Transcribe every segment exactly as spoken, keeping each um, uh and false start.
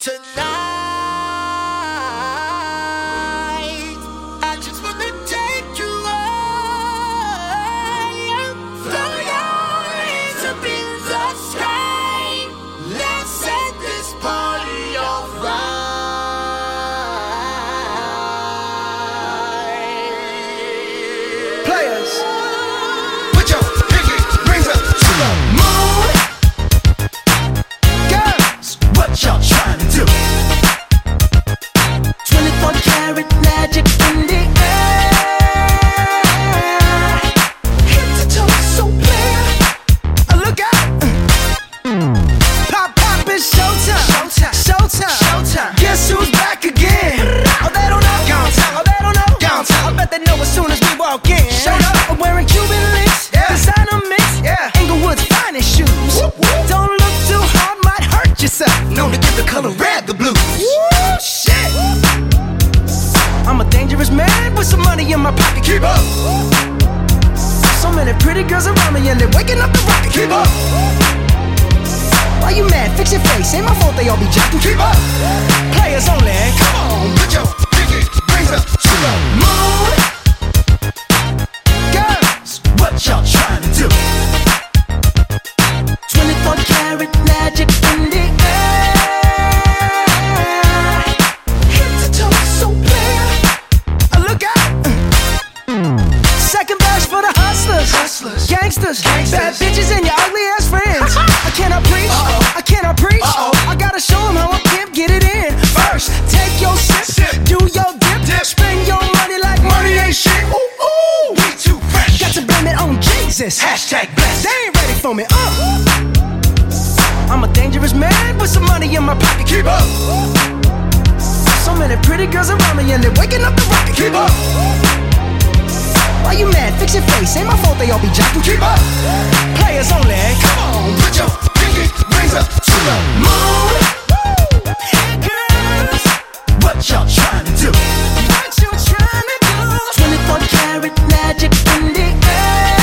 Tonight, I just wanna take you high. Throw your hands up in the sky. Let's set this party on fire. Players, put your pinky rings up to the moon. Girls, what y'all trying to do? twenty-four karat magic in the air. Head to toe, so clear. Uh, look out! Pop, pop, it's showtime. Showtime. Showtime. Showtime. Guess who's back again? Oh, they don't know. Gone time. Oh, they don't know. Gone time. I bet they know as soon as we walk in. Showed up. I'm wearing Cuban links. Yeah. Designer mix. Yeah. Inglewood's finest shoes. Whoop, whoop. Don't look too hard, might hurt yourself. Known to give the color red the blues. Woo, shit. I'm a dangerous man with some money in my pocket. Keep up. So many pretty girls around me and they're waking up the rocket. Keep up. Why you mad? Fix your face. Ain't my fault they all be jacking. Keep up. Players only. Come on, put your pinky rings up to the moon. Girls, what y'all trying to do? twenty-four karat magic in the air. Head to toe, so clear. Uh, look out! Second verse for the hustlers, hustlers, gangsters, gangsters, bad bitches and your ugly ass friends. I cannot preach, uh-oh. I cannot preach. Uh-oh. I gotta show them how a pimp get it in. First, take your sip, sip. Do your dip, dip, spend your money like money ain't shit. Ooh, ooh, we too fresh. Got to blame it on Jesus. Hashtag blessed. They ain't ready for me. Uh. I'm a dangerous man with some money in my pocket. Keep up. So many pretty girls around me and they're waking up the rocket. Keep up. Why you mad? Fix your face. Ain't my fault they all be jacking. Keep up. Players only. Come on, put your pinky rings up to the moon. Hey girls, what y'all trying to do? What you trying to do? twenty-four karat magic in the air.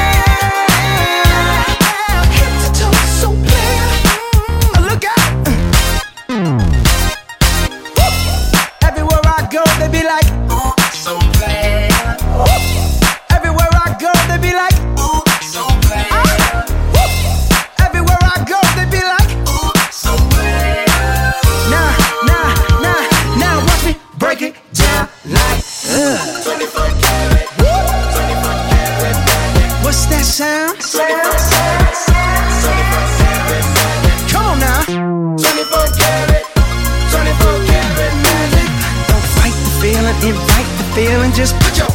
Head to toe, so clear. Uh, look out! Woo! Everywhere I go, they be like, Ooh, so bad. woo! Everywhere I go, they be like, Ooh, so bad. woo! Everywhere I go, they be like, Ooh, so bad. nah, nah, nah, now watch me break it down like, uh. twenty-four karat. twenty-four karat magic. What's that sound? twenty-four karat. twenty-four karat magic. Come on now. twenty-four karat. twenty-four karat magic. Don't fight the feeling, invite the feeling, just put your